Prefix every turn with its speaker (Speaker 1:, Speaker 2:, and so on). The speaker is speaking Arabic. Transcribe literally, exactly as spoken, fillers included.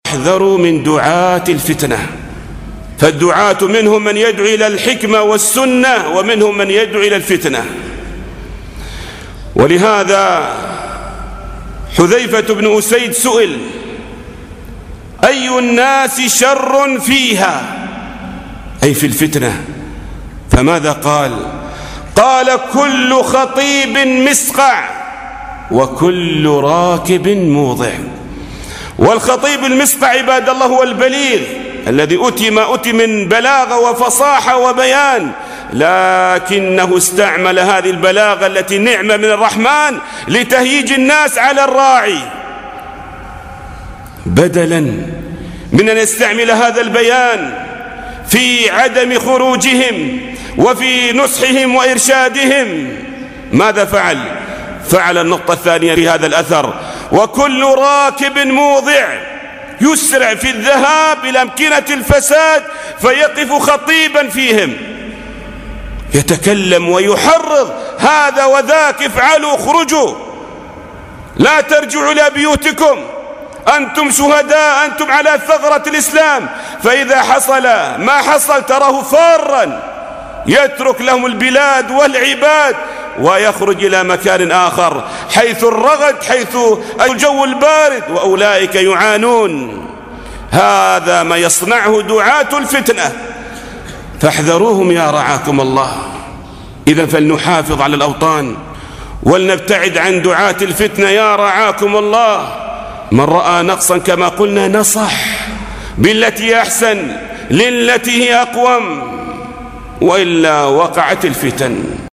Speaker 1: احذروا من دعاة الفتنة، فالدعاة منهم من يدعو إلى الحكمة والسنة ومنهم من يدعو إلى الفتنة. ولهذا حذيفة بن أسيد سئل: أي الناس شر فيها، أي في الفتنة؟ فماذا قال؟ قال: كل خطيب مسقع وكل راكب موضع. والخطيب المسقع عباد الله هو البليغ الذي أتي ما أتي من بلاغة وفصاحة وبيان، لكنه استعمل هذه البلاغة التي نعمة من الرحمن لتهييج الناس على الراعي، بدلا من أن يستعمل هذا البيان في عدم خروجهم وفي نصحهم وإرشادهم. ماذا فعل؟ فعل النقطة الثانية في هذا الأثر: وكل راكب موضع، يسرع في الذهاب إلى أمكنة الفساد فيقف خطيبا فيهم يتكلم ويحرض هذا وذاك: افعلوا، اخرجوا، لا ترجعوا إلى بيوتكم، أنتم شهداء، أنتم على ثغرة الإسلام. فإذا حصل ما حصل تراه فارا يترك لهم البلاد والعباد ويخرج إلى مكان آخر حيث الرغد، حيث الجو البارد، وأولئك يعانون. هذا ما يصنعه دعاة الفتنة، فاحذروهم يا رعاكم الله. إذا فلنحافظ على الأوطان ولنبتعد عن دعاة الفتنة يا رعاكم الله. من رأى نقصا كما قلنا نصح بالتي أحسن للتي هي أقوم، وإلا وقعت الفتن.